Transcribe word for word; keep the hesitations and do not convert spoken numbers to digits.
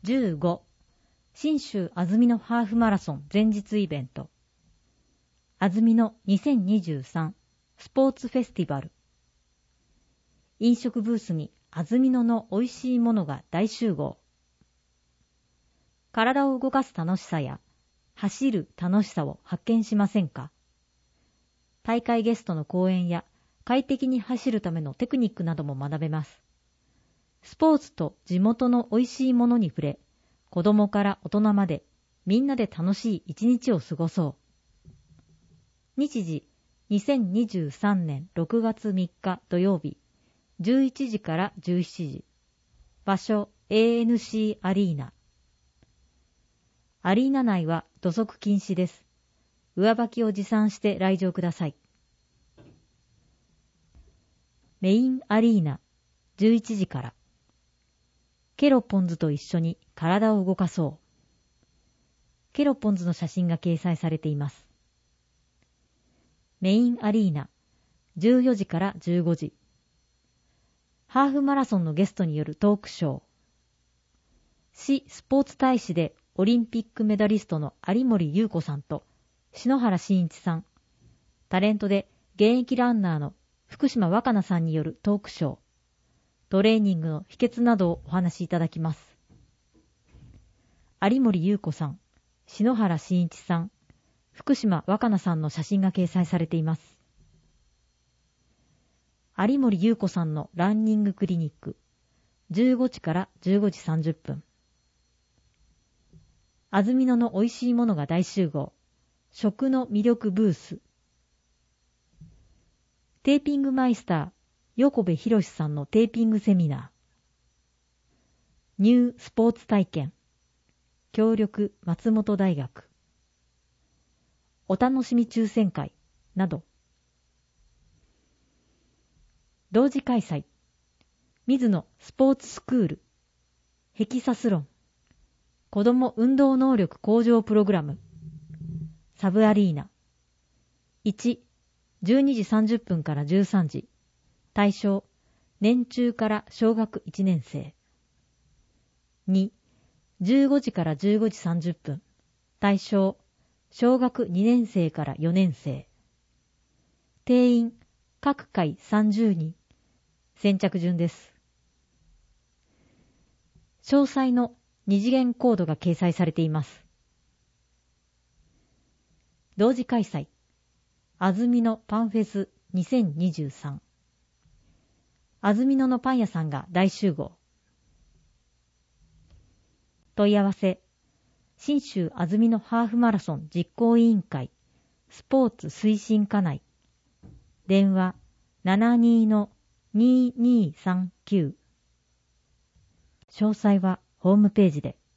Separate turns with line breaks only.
じゅうご、信州安曇野ハーフマラソン前日イベント。安曇野にせんにじゅうさんスポーツフェスティバル。飲食ブースに安曇野の美味しいものが大集合。体を動かす楽しさや走る楽しさを発見しませんか？大会ゲストの講演や快適に走るためのテクニックなども学べます。スポーツと地元の美味しいものに触れ、子供から大人までみんなで楽しい一日を過ごそう。日時にせんにじゅうさんねんろくがつみっか土曜日じゅういちじからじゅうしちじ。場所 エーエヌシー アリーナ。アリーナ内は土足禁止です。上履きを持参して来場ください。メインアリーナじゅういちじから。ケロポンズと一緒に体を動かそう。ケロポンズの写真が掲載されています。メインアリーナじゅうよじからじゅうごじ。ハーフマラソンのゲストによるトークショー。市スポーツ大使でオリンピックメダリストの有森裕子さんと篠原慎一さん、タレントで現役ランナーの福島若菜さんによるトークショー。トレーニングの秘訣などをお話しいただきます。有森裕子さん、篠原慎一さん、福島若菜さんの写真が掲載されています。有森裕子さんのランニングクリニック、じゅうごじからじゅうごじさんじゅっぷん。安曇野の美味しいものが大集合、食の魅力ブース。テーピングマイスター、横部博さんのテーピングセミナー。ニュースポーツ体験。協力松本大学。お楽しみ抽選会など。同時開催。水野スポーツスクール。ヘキサスロン。子ども運動能力向上プログラム。サブアリーナ。いち、じゅうにじさんじゅっぷんからじゅうさんじ。対象、年中から小学いちねん生。に、じゅうごじからじゅうごじさんじゅっぷん。対象、小学にねん生からよねん生。定員、各回さんじゅうにん。先着順です。詳細の二次元コードが掲載されています。同時開催、安曇野パンフェスにせんにじゅうさん。安曇野のパン屋さんが大集合。問い合わせ、信州安曇野ハーフマラソン実行委員会スポーツ推進課内。電話 ななに のにーにーさんきゅう。詳細はホームページで。